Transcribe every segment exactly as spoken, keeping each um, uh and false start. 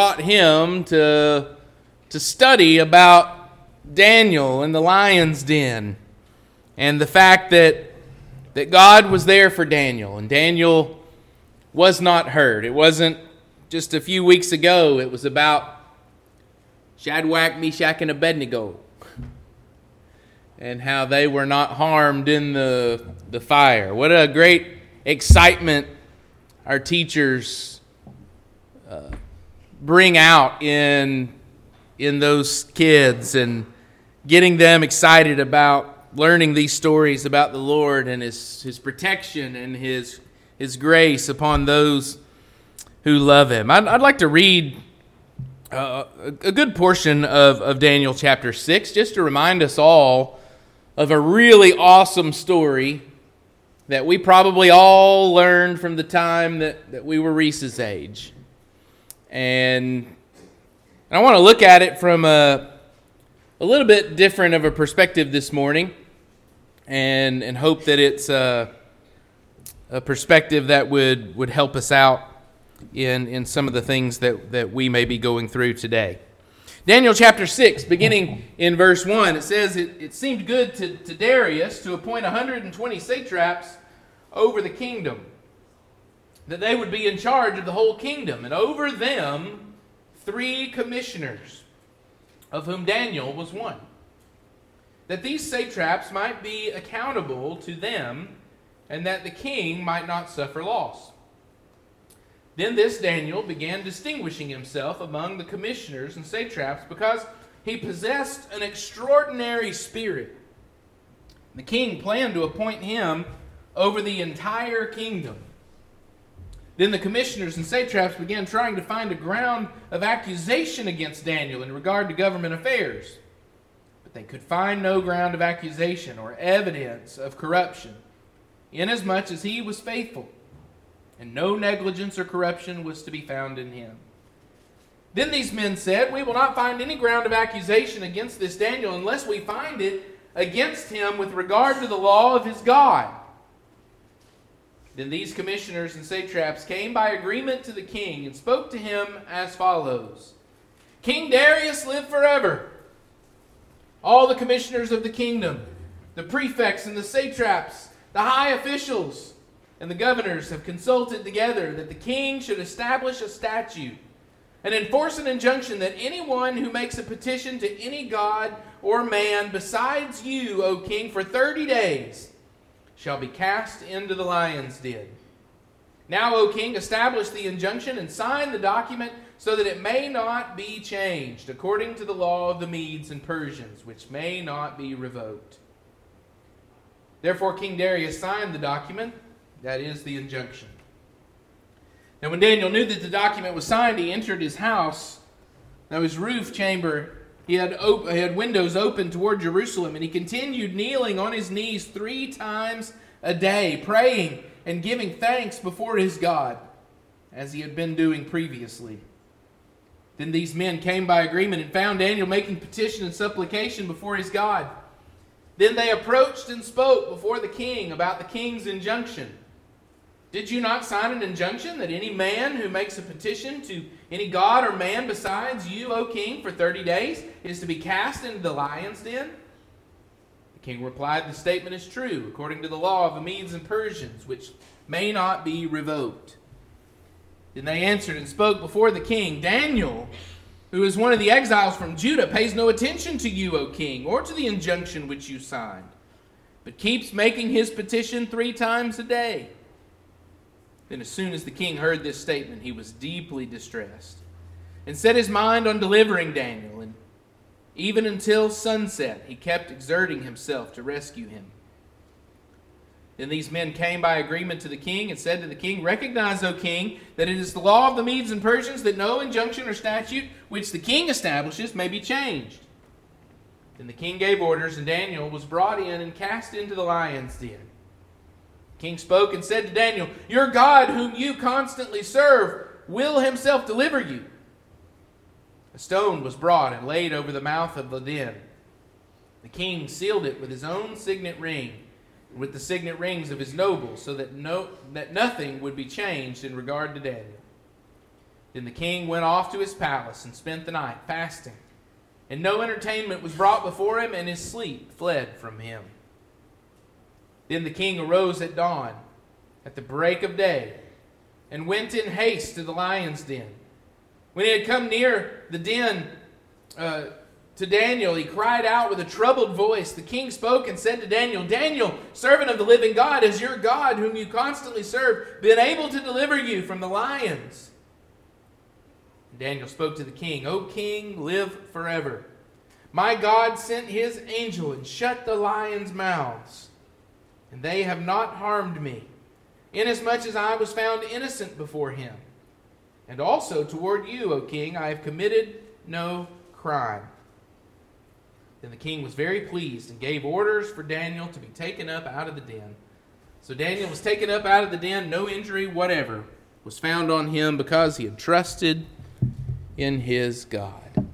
brought him to, to study about Daniel and the lion's den, and the fact that, that God was there for Daniel, and Daniel was not hurt. It wasn't just a few weeks ago. It was about Shadrach, Meshach, and Abednego, and how they were not harmed in the, the fire. What a great excitement our teachers uh, bring out in, in those kids, and getting them excited about learning these stories about the Lord and His, His protection and His, His grace upon those who love Him. I'd, I'd like to read uh, a, a good portion of, of Daniel chapter six, just to remind us all of a really awesome story that we probably all learned from the time that, that we were Reese's age. And I want to look at it from a, a little bit different of a perspective this morning, and, and hope that it's a, a perspective that would, would help us out in, in some of the things that, that we may be going through today. Daniel chapter six, beginning in verse one, it says, It, it seemed good to, to Darius to appoint one hundred twenty satraps over the kingdom, that they would be in charge of the whole kingdom, and over them three commissioners, of whom Daniel was one, that these satraps might be accountable to them, and that the king might not suffer loss. Then this Daniel began distinguishing himself among the commissioners and satraps because he possessed an extraordinary spirit. The king planned to appoint him over the entire kingdom. Then the commissioners and satraps began trying to find a ground of accusation against Daniel in regard to government affairs. But they could find no ground of accusation or evidence of corruption, inasmuch as he was faithful, and no negligence or corruption was to be found in him. Then these men said, We will not find any ground of accusation against this Daniel unless we find it against him with regard to the law of his God. Then these commissioners and satraps came by agreement to the king and spoke to him as follows. King Darius, live forever. All the commissioners of the kingdom, the prefects and the satraps, the high officials, and the governors have consulted together that the king should establish a statute and enforce an injunction that anyone who makes a petition to any god or man besides you, O king, for thirty days shall be cast into the lion's den. Now, O king, establish the injunction and sign the document so that it may not be changed according to the law of the Medes and Persians, which may not be revoked. Therefore King Darius signed the document. That is the injunction. Now when Daniel knew that the document was signed, he entered his house. Now his roof chamber, he had, op- he had windows open toward Jerusalem, and he continued kneeling on his knees three times a day, praying and giving thanks before his God, as he had been doing previously. Then these men came by agreement and found Daniel making petition and supplication before his God. Then they approached and spoke before the king about the king's injunction. Did you not sign an injunction that any man who makes a petition to any god or man besides you, O king, for thirty days is to be cast into the lion's den? The king replied, the statement is true, according to the law of the Medes and Persians, which may not be revoked. Then they answered and spoke before the king, Daniel, who is one of the exiles from Judah, pays no attention to you, O king, or to the injunction which you signed, but keeps making his petition three times a day. Then as soon as the king heard this statement, he was deeply distressed and set his mind on delivering Daniel. And even until sunset, he kept exerting himself to rescue him. Then these men came by agreement to the king and said to the king, Recognize, O king, that it is the law of the Medes and Persians that no injunction or statute which the king establishes may be changed. Then the king gave orders, and Daniel was brought in and cast into the lion's den. The king spoke and said to Daniel, Your God, whom you constantly serve, will himself deliver you. A stone was brought and laid over the mouth of the den. The king sealed it with his own signet ring, and with the signet rings of his nobles, so that no that nothing would be changed in regard to Daniel. Then the king went off to his palace and spent the night fasting. And no entertainment was brought before him, and his sleep fled from him. Then the king arose at dawn, at the break of day, and went in haste to the lion's den. When he had come near the den uh, to Daniel, he cried out with a troubled voice. The king spoke and said to Daniel, Daniel, servant of the living God, has your God, whom you constantly serve, been able to deliver you from the lions? Daniel spoke to the king, O king, live forever. My God sent his angel and shut the lions' mouths, and they have not harmed me, inasmuch as I was found innocent before him. And also toward you, O king, I have committed no crime. Then the king was very pleased and gave orders for Daniel to be taken up out of the den. So Daniel was taken up out of the den, no injury whatever was found on him, because he had trusted in his God.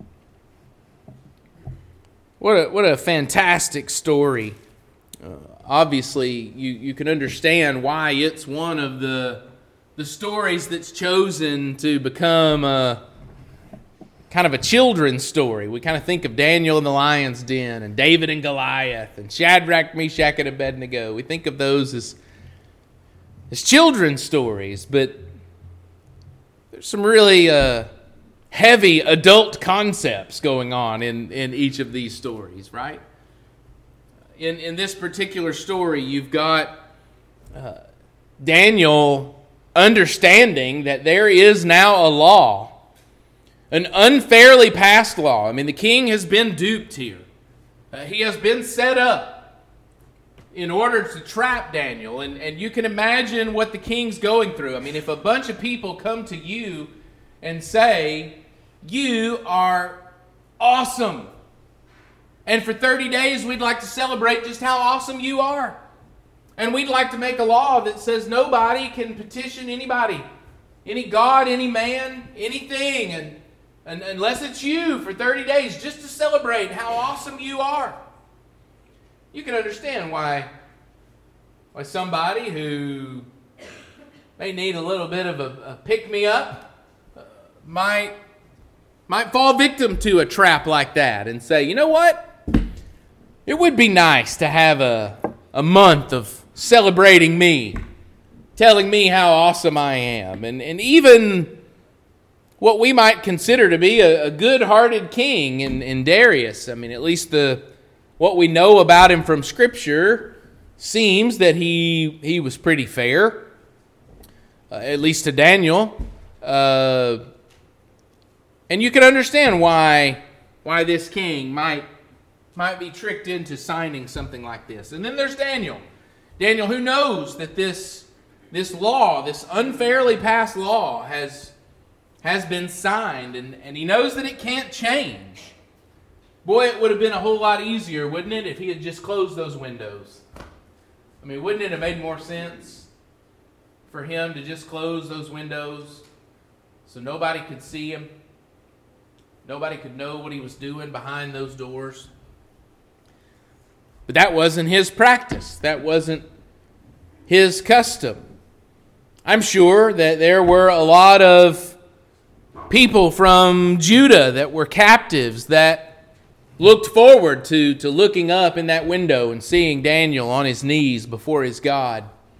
What a, what a fantastic story. Uh, obviously, you, you can understand why it's one of the, the stories that's chosen to become a, kind of a children's story. We kind of think of Daniel in the lion's den, and David and Goliath, and Shadrach, Meshach, and Abednego. We think of those as, as children's stories, but there's some really uh, heavy adult concepts going on in, in each of these stories, right? In, in this particular story, you've got uh, Daniel understanding that there is now a law, an unfairly passed law. I mean, the king has been duped here. Uh, he has been set up in order to trap Daniel. And, and you can imagine what the king's going through. I mean, if a bunch of people come to you and say, you are awesome, and for thirty days we'd like to celebrate just how awesome you are, and we'd like to make a law that says nobody can petition anybody, any god, any man, anything, and, and unless it's you for thirty days, just to celebrate how awesome you are. You can understand why, why somebody who may need a little bit of a, a pick-me-up uh, might, might fall victim to a trap like that and say, you know what? It would be nice to have a, a month of celebrating me, telling me how awesome I am. And, and even what we might consider to be a, a good-hearted king in, in Darius. I mean, at least the what we know about him from Scripture seems that he he was pretty fair, uh, at least to Daniel. Uh, and you can understand why why this king might might be tricked into signing something like this. And then there's Daniel. Daniel, who knows that this this law, this unfairly passed law, has has been signed, and, and he knows that it can't change. Boy, it would have been a whole lot easier, wouldn't it, if he had just closed those windows? I mean, wouldn't it have made more sense for him to just close those windows so nobody could see him? Nobody could know what he was doing behind those doors? But that wasn't his practice. That wasn't his custom. I'm sure that there were a lot of people from Judah that were captives that looked forward to, to looking up in that window and seeing Daniel on his knees before his God.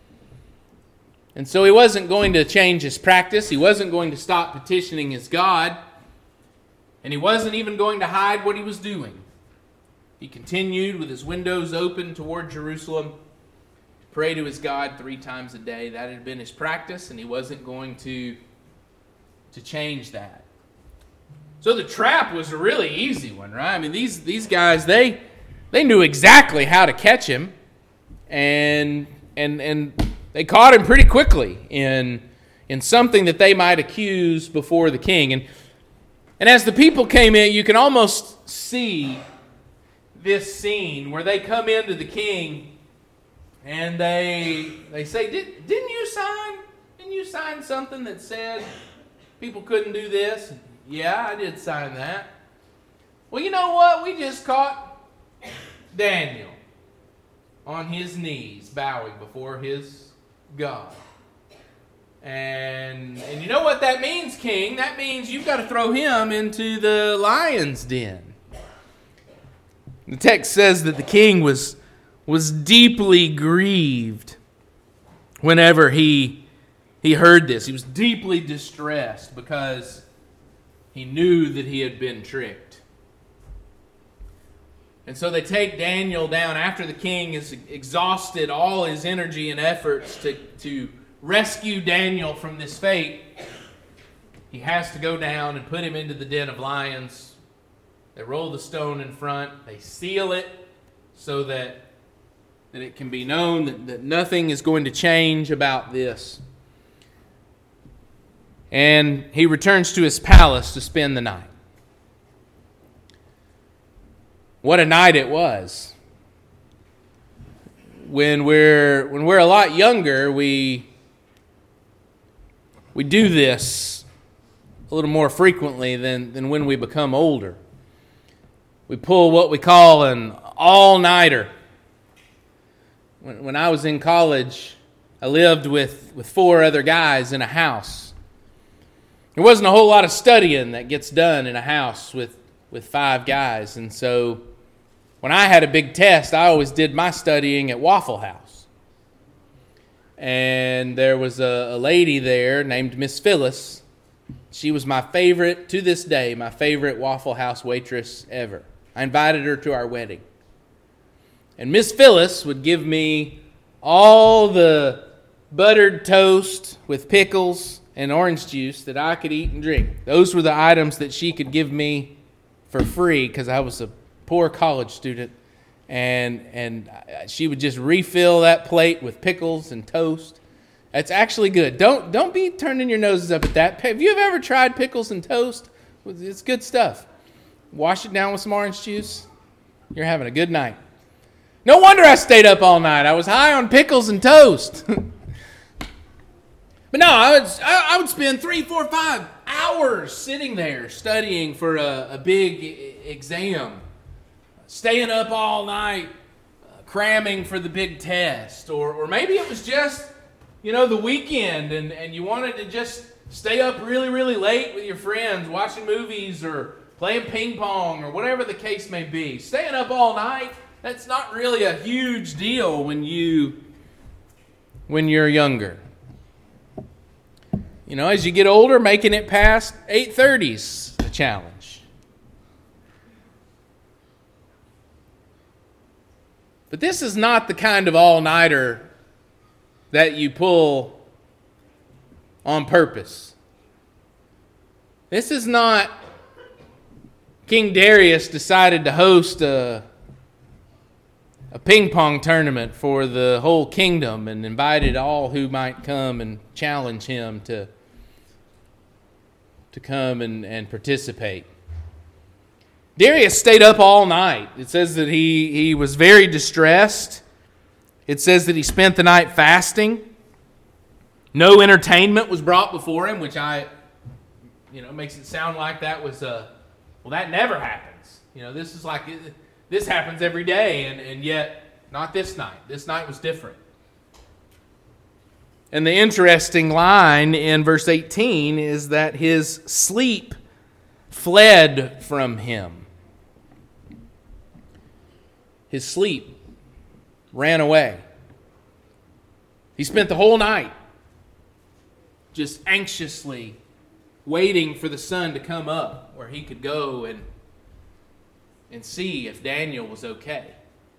And so he wasn't going to change his practice. He wasn't going to stop petitioning his God. And he wasn't even going to hide what he was doing. He continued with his windows open toward Jerusalem to pray to his God three times a day. That had been his practice, and he wasn't going to, to change that. So the trap was a really easy one, right? I mean, these these guys, they they knew exactly how to catch him, and and and they caught him pretty quickly in in something that they might accuse before the king. And and as the people came in, you can almost see this scene where they come into the king and they they say, Did, didn't you sign? Didn't you sign something that said people couldn't do this? Yeah, I did sign that. Well, you know what? We just caught Daniel on his knees, bowing before his God. And, and you know what that means, king? That means you've got to throw him into the lion's den. The text says that the king was, was deeply grieved whenever he, he heard this. He was deeply distressed because he knew that he had been tricked. And so they take Daniel down after the king has exhausted all his energy and efforts to, to rescue Daniel from this fate. He has to go down and put him into the den of lions. They roll the stone in front. They seal it so that, that it can be known that, that nothing is going to change about this. And he returns to his palace to spend the night. What a night it was. When we're when we're a lot younger, we we do this a little more frequently than, than when we become older. We pull what we call an all-nighter. When, when I was in college, I lived with, with four other guys in a house. There wasn't a whole lot of studying that gets done in a house with, with five guys. And so when I had a big test, I always did my studying at Waffle House. And there was a, a lady there named Miss Phyllis. She was my favorite, to this day, my favorite Waffle House waitress ever. I invited her to our wedding. And Miss Phyllis would give me all the buttered toast with pickles and orange juice that I could eat and drink. Those were the items that she could give me for free because I was a poor college student. And and she would just refill that plate with pickles and toast. It's actually good. Don't don't be turning your noses up at that. Have you ever tried pickles and toast? It's good stuff. Wash it down with some orange juice. You're having a good night. No wonder I stayed up all night. I was high on pickles and toast. But no, I would I, I would spend three, four, five hours sitting there studying for a, a big exam, staying up all night, uh, cramming for the big test, or or maybe it was just, you know, the weekend, and, and you wanted to just stay up really, really late with your friends, watching movies or playing ping pong or whatever the case may be. Staying up all night, that's not really a huge deal when you when you're younger. You know, as you get older, making it past eight thirty is a challenge. But this is not the kind of all-nighter that you pull on purpose. This is not King Darius decided to host a, a ping pong tournament for the whole kingdom and invited all who might come and challenge him to to come and, and participate. Darius stayed up all night. It says that he, he was very distressed. It says that he spent the night fasting. No entertainment was brought before him, which I, you know, makes it sound like that was a, well, that never happens. You know, this is like, this happens every day, and, and yet not this night. This night was different. And the interesting line in verse eighteen is that his sleep fled from him. His sleep ran away. He spent the whole night just anxiously waiting for the sun to come up where he could go and, and see if Daniel was okay.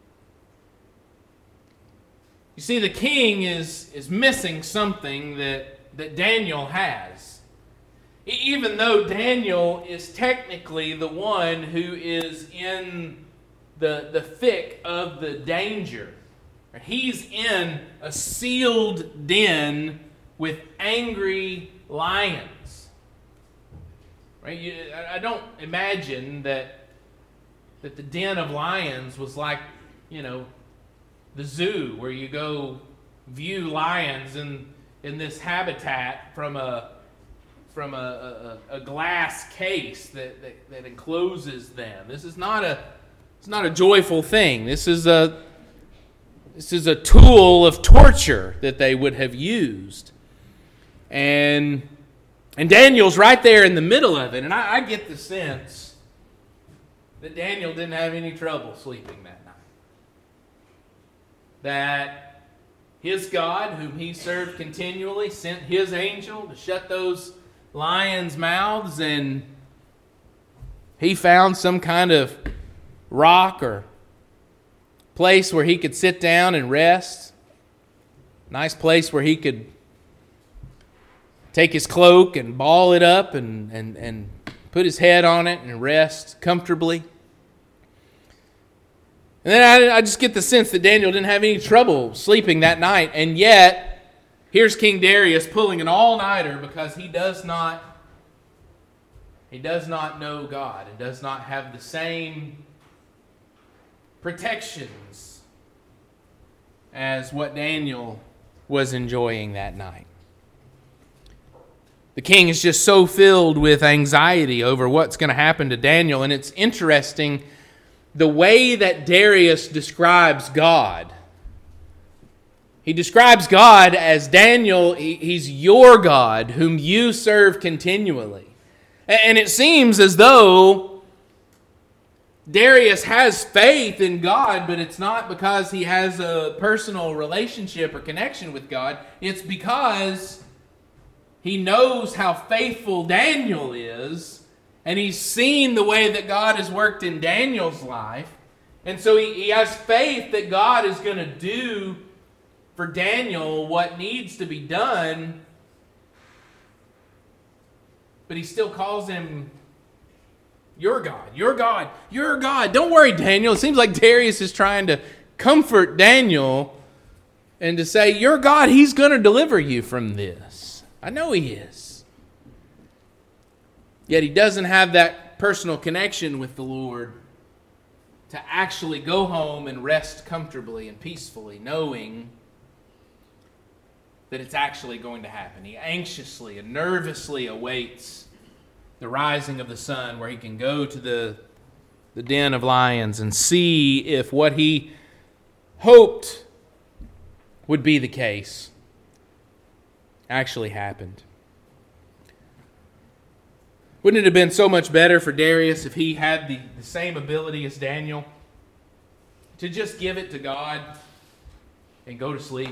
You see, the king is, is missing something that, that Daniel has. Even though Daniel is technically the one who is in the, the thick of the danger. He's in a sealed den with angry lions. Right? You, I don't imagine that, that the den of lions was like, you know, the zoo where you go view lions in in this habitat from a from a, a, a glass case that, that, that encloses them. This is not a it's not a joyful thing. This is a this is a tool of torture that they would have used. And, and Daniel's right there in the middle of it. And I, I get the sense that Daniel didn't have any trouble sleeping that night. That his God, whom he served continually, sent his angel to shut those lions' mouths, and he found some kind of rock or place where he could sit down and rest. Nice place where he could take his cloak and ball it up and, and, and put his head on it and rest comfortably. And then I, I just get the sense that Daniel didn't have any trouble sleeping that night. And yet, here's King Darius pulling an all-nighter because he does not, he does not know God and does not have the same protections as what Daniel was enjoying that night. The king is just so filled with anxiety over what's going to happen to Daniel. And it's interesting the way that Darius describes God. He describes God as Daniel, he's your God, whom you serve continually. And it seems as though Darius has faith in God, but it's not because he has a personal relationship or connection with God. It's because he knows how faithful Daniel is, and he's seen the way that God has worked in Daniel's life. And so he, he has faith that God is going to do for Daniel what needs to be done, but he still calls him your God, your God, your God. Don't worry, Daniel. It seems like Darius is trying to comfort Daniel and to say, your God, he's going to deliver you from this. I know he is. Yet he doesn't have that personal connection with the Lord to actually go home and rest comfortably and peacefully, knowing that it's actually going to happen. He anxiously and nervously awaits the rising of the sun, where he can go to the, the den of lions and see if what he hoped would be the case actually happened. Wouldn't it have been so much better for Darius if he had the, the same ability as Daniel to just give it to God and go to sleep?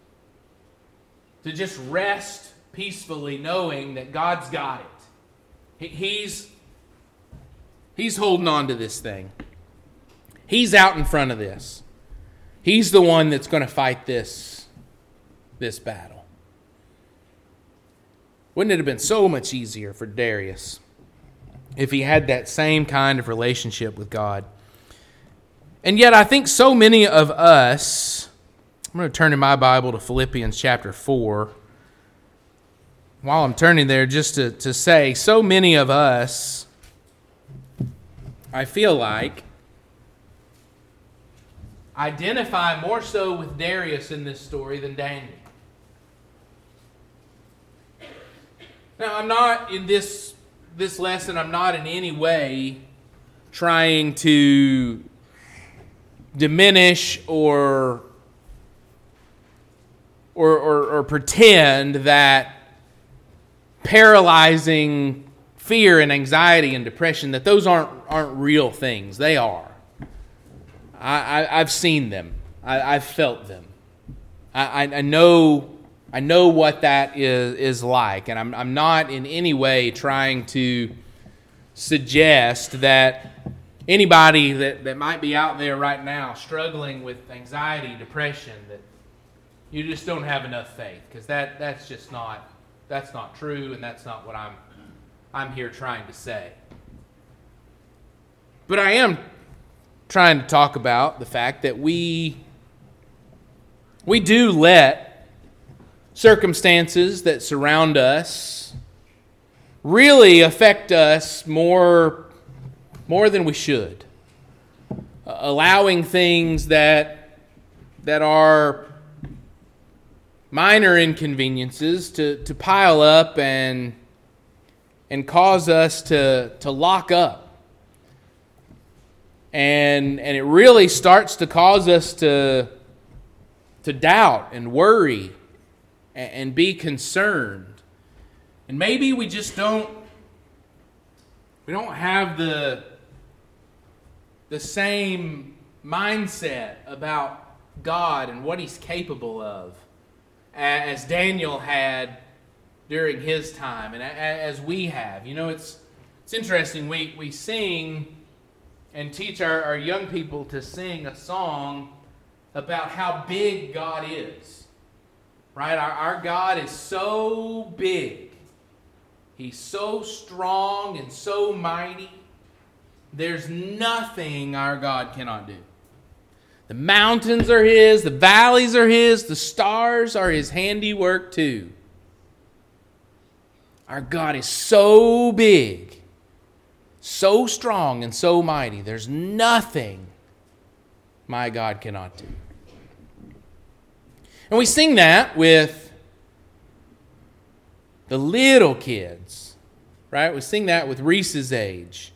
To just rest peacefully knowing that God's got it. He, he's, he's holding on to this thing. He's out in front of this. He's the one that's going to fight this, this battle. Wouldn't it have been so much easier for Darius if he had that same kind of relationship with God? And yet I think so many of us, I'm going to turn in my Bible to Philippians chapter four. While I'm turning there, just to, to say, so many of us, I feel like, identify more so with Darius in this story than Daniel. Now, I'm not in this this lesson, I'm not in any way trying to diminish or or, or, or pretend that paralyzing fear and anxiety and depression, that those aren't aren't real things. They are. I, I, I've seen them. I, I've felt them. I, I, I know I know what that is, is like, and I'm, I'm not in any way trying to suggest that anybody that, that might be out there right now struggling with anxiety, depression, that you just don't have enough faith, because that, that's just not that's not true, and that's not what I'm I'm here trying to say. But I am trying to talk about the fact that we we do let circumstances that surround us really affect us more, more than we should. Uh, allowing things that that are minor inconveniences to, to pile up and and cause us to, to lock up. And and it really starts to cause us to to doubt and worry and be concerned And maybe we just don't, we don't have the, the same mindset about God and what He's capable of as Daniel had during his time and as we have. You know, it's it's interesting. We, we sing and teach our, our young people to sing a song about how big God is. Right? Our, our God is so big. He's so strong and so mighty. There's nothing our God cannot do. The mountains are His, the valleys are His, the stars are His handiwork too. Our God is so big, so strong, and so mighty. There's nothing my God cannot do. And we sing that with the little kids, right? We sing that with Reese's age.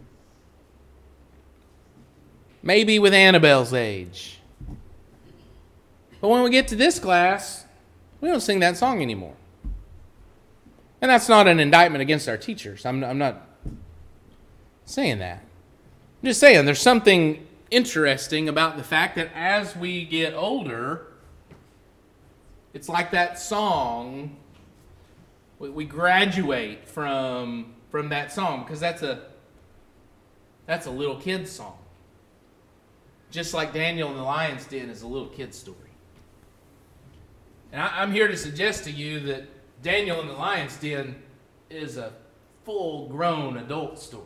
Maybe with Annabelle's age. But when we get to this class, we don't sing that song anymore. And that's not an indictment against our teachers. I'm, I'm not saying that. I'm just saying there's something interesting about the fact that as we get older, it's like that song, we graduate from, from that song because that's a, that's a little kid's song. Just like Daniel in the Lion's Den is a little kid's story. And I, I'm here to suggest to you that Daniel in the Lion's Den is a full-grown adult story.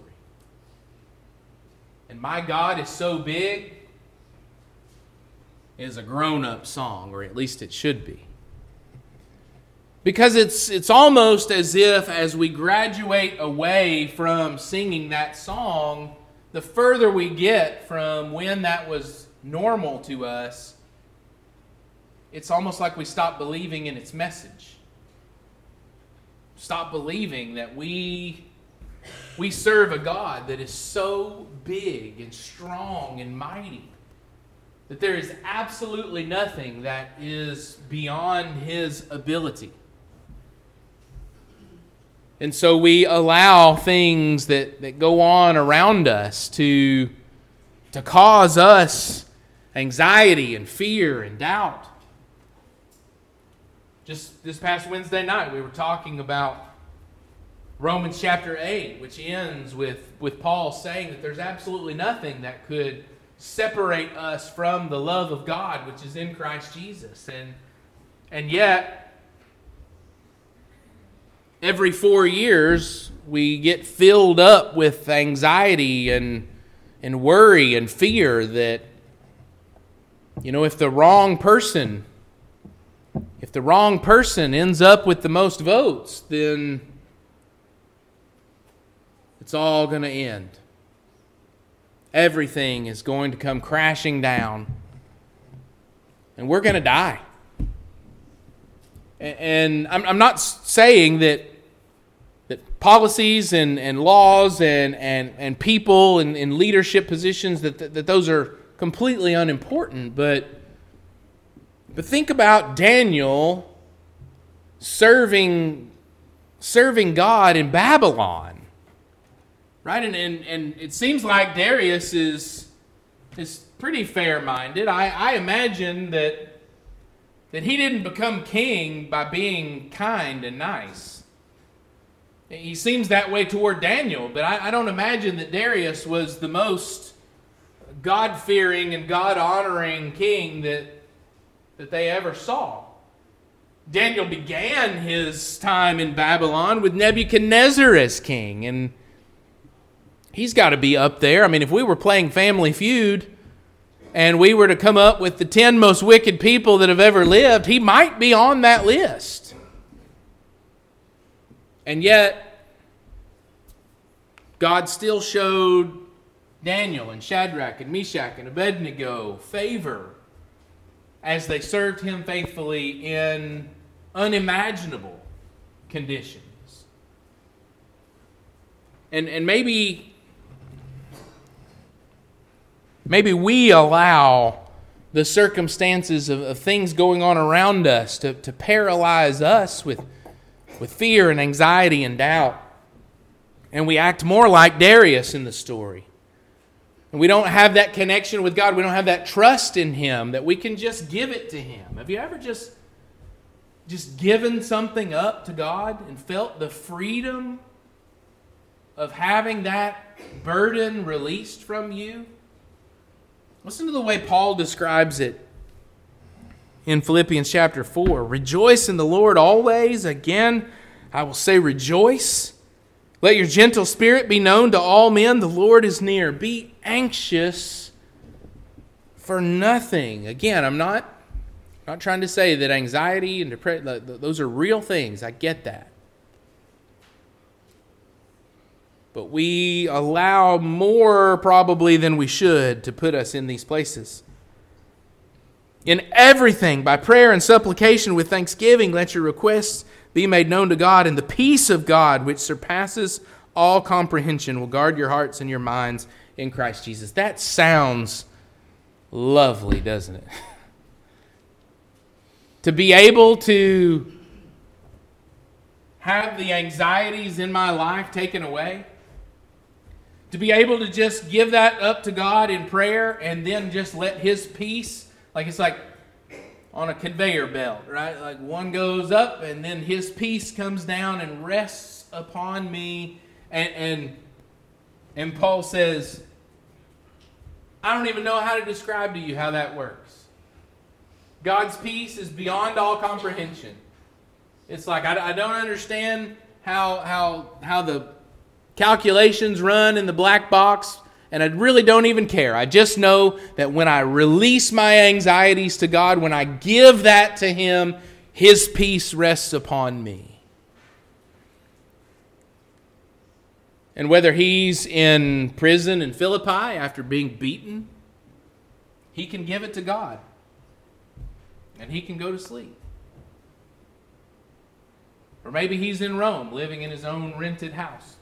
And My God is So Big is a grown-up song, or at least it should be. Because it's it's almost as if as we graduate away from singing that song, the further we get from when that was normal to us, it's almost like we stop believing in its message. Stop believing that we, we serve a God that is so big and strong and mighty that there is absolutely nothing that is beyond His ability. And so we allow things that, that go on around us to, to cause us anxiety and fear and doubt. Just this past Wednesday night, we were talking about Romans chapter eight, which ends with, with Paul saying that there's absolutely nothing that could separate us from the love of God, which is in Christ Jesus. And, and yet, every four years, we get filled up with anxiety and and worry and fear that, you know, if the wrong person, if the wrong person ends up with the most votes, then it's all going to end. Everything is going to come crashing down, and we're going to die. And I'm, I'm not saying that that policies and, and laws and, and, and people in, in leadership positions, that, that, that those are completely unimportant. But, but think about Daniel serving, serving God in Babylon. Right? And, and, and it seems like Darius is, is pretty fair-minded. I, I imagine that, that he didn't become king by being kind and nice. He seems that way toward Daniel, but I, I don't imagine that Darius was the most God-fearing and God-honoring king that, that they ever saw. Daniel began his time in Babylon with Nebuchadnezzar as king, and he's got to be up there. I mean, if we were playing Family Feud and we were to come up with the ten most wicked people that have ever lived, he might be on that list. And yet, God still showed Daniel and Shadrach and Meshach and Abednego favor as they served Him faithfully in unimaginable conditions. And, and maybe, maybe we allow the circumstances of, of things going on around us to, to paralyze us with with fear and anxiety and doubt. And we act more like Darius in the story. And we don't have that connection with God. We don't have that trust in Him that we can just give it to Him. Have you ever just, just given something up to God and felt the freedom of having that burden released from you? Listen to the way Paul describes it in Philippians chapter four. Rejoice in the Lord always. Again, I will say rejoice. Let your gentle spirit be known to all men. The Lord is near. Be anxious for nothing. Again, I'm not, not trying to say that anxiety and depression, those are real things. I get that. But we allow more probably than we should to put us in these places. In everything, by prayer and supplication with thanksgiving, let your requests be made known to God, and the peace of God, which surpasses all comprehension, will guard your hearts and your minds in Christ Jesus. That sounds lovely, doesn't it? To be able to have the anxieties in my life taken away. To be able to just give that up to God in prayer and then just let His peace, like it's like on a conveyor belt, right? Like one goes up and then His peace comes down and rests upon me. And, and, and Paul says, I don't even know how to describe to you how that works. God's peace is beyond all comprehension. It's like I, I don't understand how, how, how the calculations run in the black box, and I really don't even care. I just know that when I release my anxieties to God, when I give that to Him, His peace rests upon me. And whether he's in prison in Philippi after being beaten, he can give it to God. And he can go to sleep. Or maybe he's in Rome, living in his own rented house.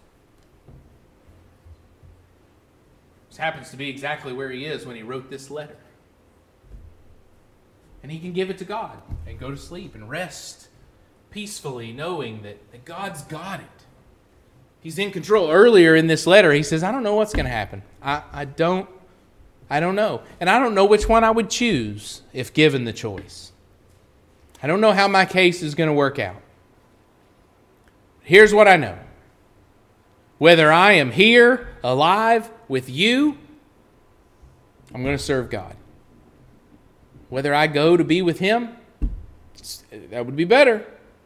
This happens to be exactly where he is when he wrote this letter. And he can give it to God and go to sleep and rest peacefully, knowing that, that God's got it. He's in control. Earlier in this letter, he says, I don't know what's going to happen. I, I don't I don't know. And I don't know which one I would choose if given the choice. I don't know how my case is going to work out. Here's what I know. Whether I am here, alive, with you, I'm going to serve God. Whether I go to be with Him, that would be better.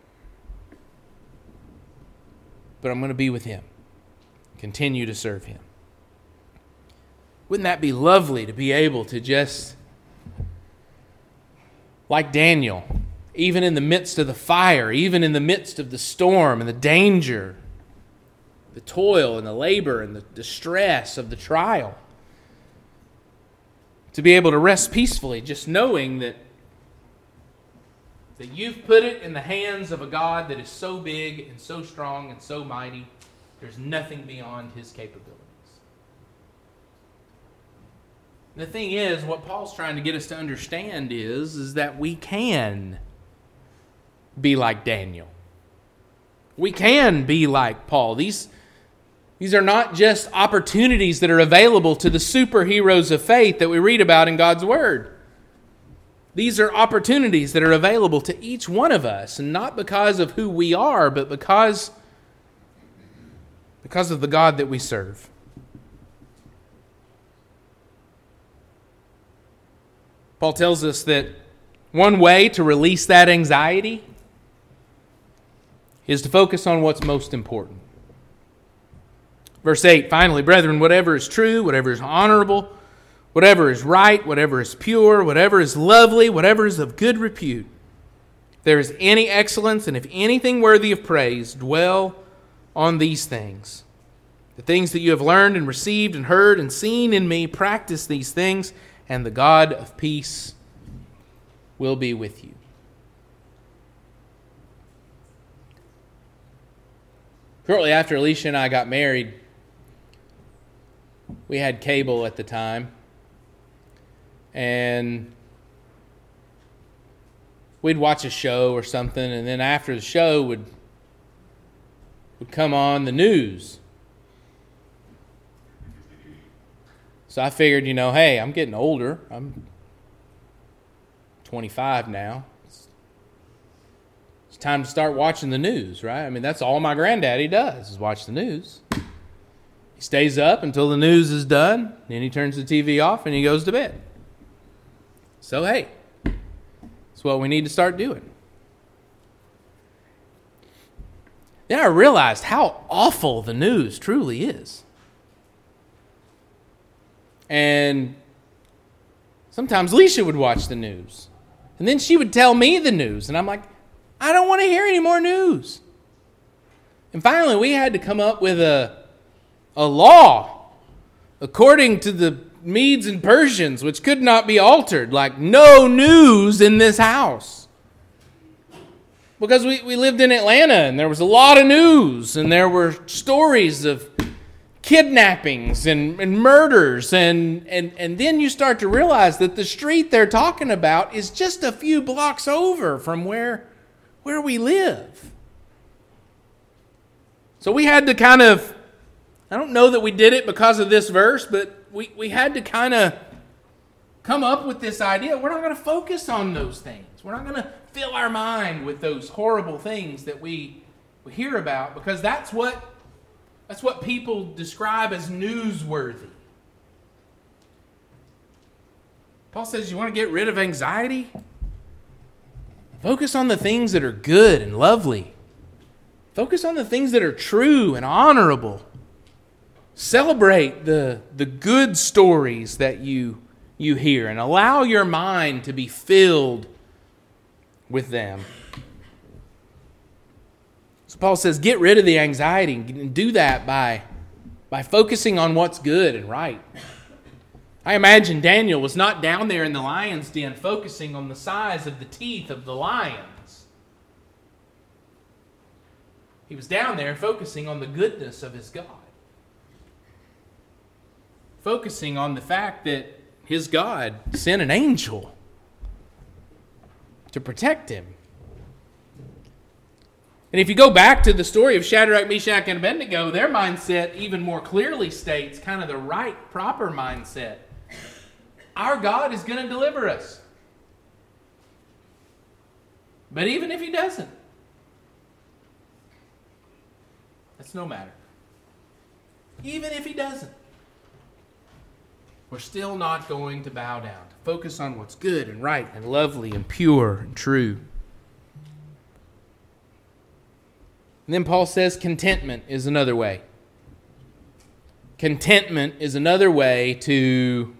But I'm going to be with Him. Continue to serve Him. Wouldn't that be lovely to be able to just, like Daniel, even in the midst of the fire, even in the midst of the storm and the danger, the toil and the labor and the distress of the trial, to be able to rest peacefully, just knowing that, that you've put it in the hands of a God that is so big and so strong and so mighty, there's nothing beyond His capabilities. The thing is, what Paul's trying to get us to understand is, is that we can be like Daniel. We can be like Paul. These, these are not just opportunities that are available to the superheroes of faith that we read about in God's Word. These are opportunities that are available to each one of us, and not because of who we are, but because, because of the God that we serve. Paul tells us that one way to release that anxiety is to focus on what's most important. Verse eight, finally, brethren, whatever is true, whatever is honorable, whatever is right, whatever is pure, whatever is lovely, whatever is of good repute, if there is any excellence, and if anything worthy of praise, dwell on these things. The things that you have learned and received and heard and seen in me, practice these things, and the God of peace will be with you. Shortly after Alicia and I got married, we had cable at the time. And we'd watch a show or something, and then after the show, would would come on the news. So I figured, you know, hey, I'm getting older. I'm twenty-five now. It's, it's time to start watching the news, right? I mean, that's all my granddaddy does is watch the news. He stays up until the news is done, then he turns the T V off and he goes to bed. So, hey, that's what we need to start doing. Then I realized how awful the news truly is. And sometimes Leisha would watch the news. And then she would tell me the news. And I'm like, I don't want to hear any more news. And finally, we had to come up with a, a law according to the Medes and Persians, which could not be altered. Like, no news in this house. Because we, we lived in Atlanta, and there was a lot of news. And there were stories of kidnappings and, and murders, and, and, and then you start to realize that the street they're talking about is just a few blocks over from where, where we live. So we had to kind of, I don't know that we did it because of this verse, but we, we had to kind of come up with this idea. We're not going to focus on those things. We're not going to fill our mind with those horrible things that we, we hear about, because that's what That's what people describe as newsworthy. Paul says, you want to get rid of anxiety? Focus on the things that are good and lovely. Focus on the things that are true and honorable. Celebrate the, the good stories that you, you hear, and allow your mind to be filled with them. So Paul says, get rid of the anxiety, and do that by, by focusing on what's good and right. I imagine Daniel was not down there in the lion's den focusing on the size of the teeth of the lions. He was down there focusing on the goodness of his God. Focusing on the fact that his God sent an angel to protect him. And if you go back to the story of Shadrach, Meshach, and Abednego, their mindset even more clearly states kind of the right, proper mindset. Our God is going to deliver us. But even if he doesn't, that's no matter. Even if he doesn't, we're still not going to bow down. To focus on what's good and right and lovely and pure and true. And then Paul says contentment is another way. Contentment is another way to,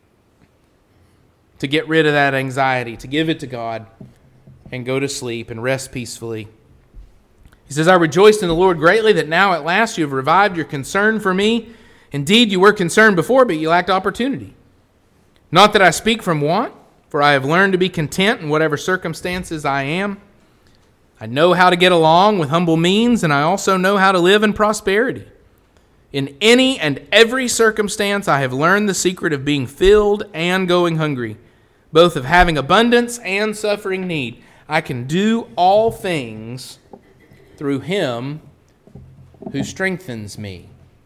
to get rid of that anxiety, to give it to God and go to sleep and rest peacefully. He says, I rejoiced in the Lord greatly that now at last you have revived your concern for me. Indeed, you were concerned before, but you lacked opportunity. Not that I speak from want, for I have learned to be content in whatever circumstances I am. I know how to get along with humble means, and I also know how to live in prosperity. In any and every circumstance, I have learned the secret of being filled and going hungry, both of having abundance and suffering need. I can do all things through him who strengthens me.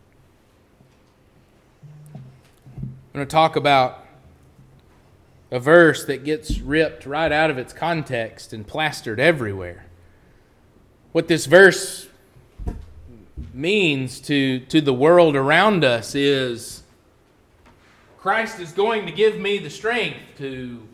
I'm going to talk about a verse that gets ripped right out of its context and plastered everywhere. What this verse means to, to the world around us is Christ is going to give me the strength to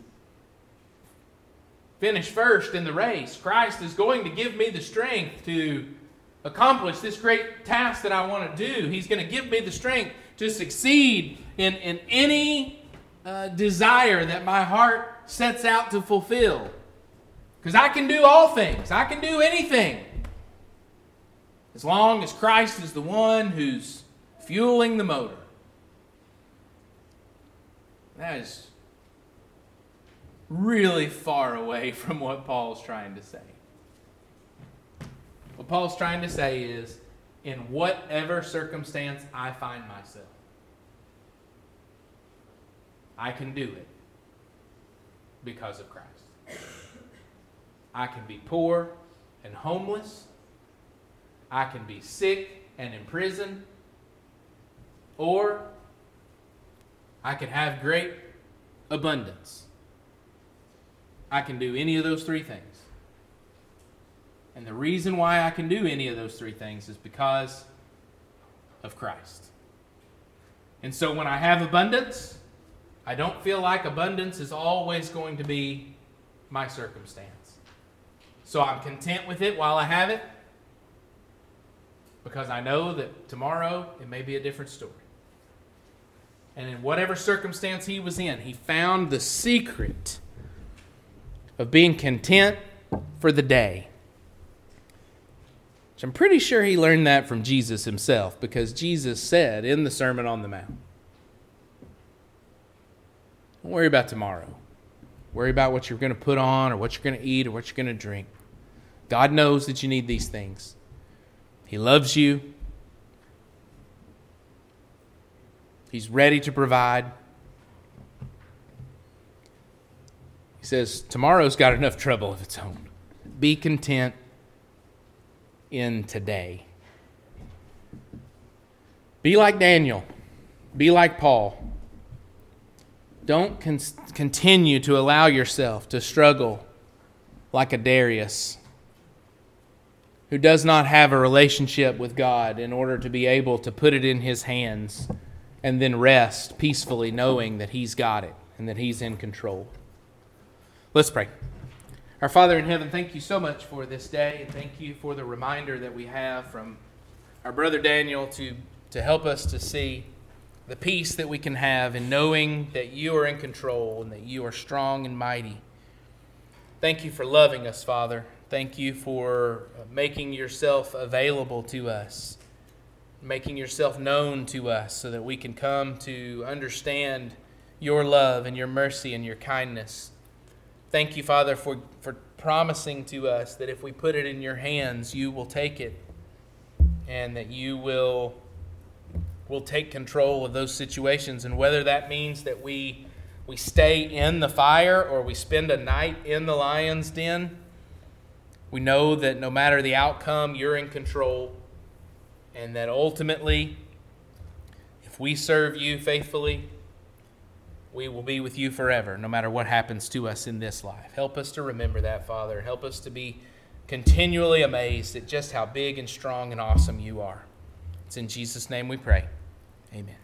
finish first in the race. Christ is going to give me the strength to accomplish this great task that I want to do. He's going to give me the strength to succeed in, in any uh, desire that my heart sets out to fulfill. Because I can do all things. I can do anything. As long as Christ is the one who's fueling the motor. That is really far away from what Paul's trying to say. What Paul's trying to say is, in whatever circumstance I find myself, I can do it because of Christ. I can be poor and homeless. I can be sick and in prison, or I can have great abundance. I can do any of those three things. And the reason why I can do any of those three things is because of Christ. And so when I have abundance, I don't feel like abundance is always going to be my circumstance. So I'm content with it while I have it, because I know that tomorrow it may be a different story. And in whatever circumstance he was in, he found the secret of being content for the day. Which I'm pretty sure he learned that from Jesus himself, because Jesus said in the Sermon on the Mount, don't worry about tomorrow. Worry about what you're going to put on or what you're going to eat or what you're going to drink. God knows that you need these things. He loves you. He's ready to provide. He says, tomorrow's got enough trouble of its own. Be content in today. Be like Daniel. Be like Paul. Don't con- continue to allow yourself to struggle like a Darius, who does not have a relationship with God in order to be able to put it in his hands and then rest peacefully knowing that he's got it and that he's in control. Let's pray. Our Father in heaven, thank you so much for this day, and thank you for the reminder that we have from our brother Daniel to, to help us to see the peace that we can have in knowing that you are in control and that you are strong and mighty. Thank you for loving us, Father. Thank you for making yourself available to us, making yourself known to us so that we can come to understand your love and your mercy and your kindness. Thank you, Father, for, for promising to us that if we put it in your hands, you will take it and that you will, will take control of those situations. And whether that means that we, we stay in the fire or we spend a night in the lion's den, we know that no matter the outcome, you're in control, and that ultimately, if we serve you faithfully, we will be with you forever, no matter what happens to us in this life. Help us to remember that, Father. Help us to be continually amazed at just how big and strong and awesome you are. It's in Jesus' name we pray. Amen.